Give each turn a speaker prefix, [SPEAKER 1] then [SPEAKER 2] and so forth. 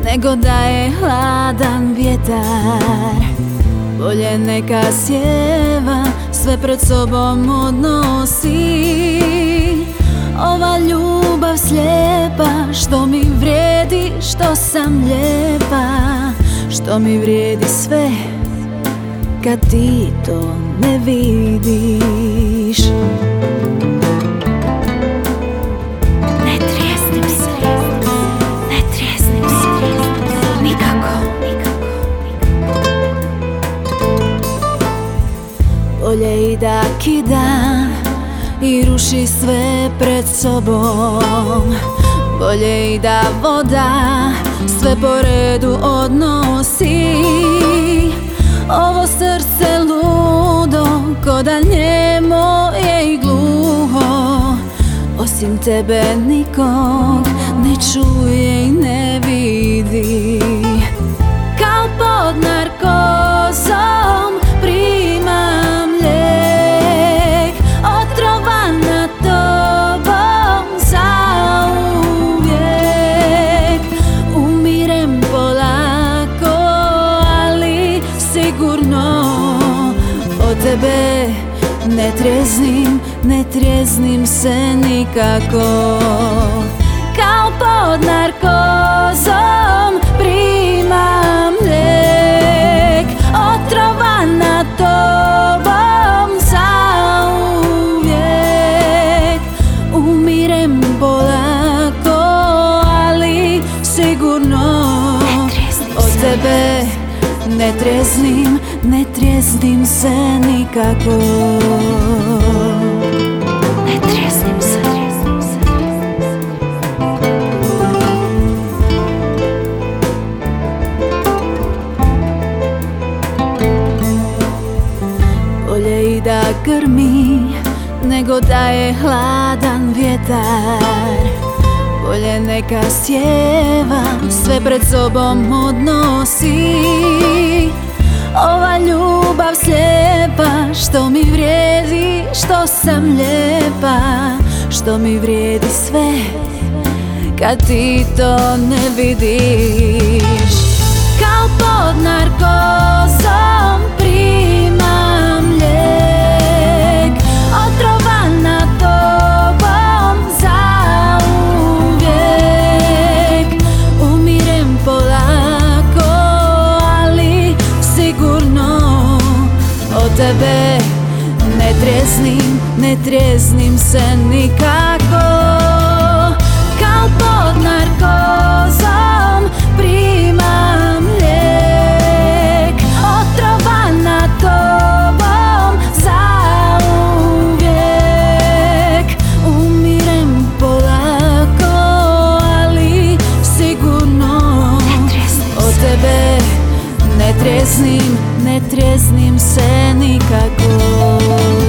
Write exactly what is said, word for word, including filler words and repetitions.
[SPEAKER 1] nego da je hladan vjetar. Bolje neka sjeva sve pred sobom odnosi. Ova ljubav slijepa, što mi vrijedi što sam lijepa, što mi vrijedi sve kad ti to ne vidiš. Ne trijeznim se, ne trijeznim se, nikako. Bolje i da kida i ruši sve pred sobom. Bolje i da voda sve po redu odnosi. Ovo srce ludo, ko da njemo je i gluho. Osim tebe nikog ne čuje i ne vidi. Kao pod narkozom primam lijek, otrovana tobom zauvijek. Umirem polako, ali sigurno od tebe ne trijeznim, ne trijeznim se nikako. Kao pod narkozom primam lijek, otrovana tobom zauvijek. Umirem polako, ali sigurno od tebe ne trijeznim, ne trijeznim se nikako. Ne trijeznim se. Bolje i da grmi, nego da je hladan vjetar. Bolje neka sjeva sve pred sobom odnosi. Ova ljubav slijepa, što mi vrijedi što sam lijepa, što mi vrijedi sve kad ti to ne vidiš. Kao pod narkozom primam lijek, otrovana tobom zauvijek. Umirem polako, ali sigurno od tebe ne trijeznim, ne trijeznim se nikako. Kao pod narkozom primam lijek, otrovana tobom zauvijek. Umirem polako, ali sigurno od tebe ne trijeznim, ne trijeznim se nikako.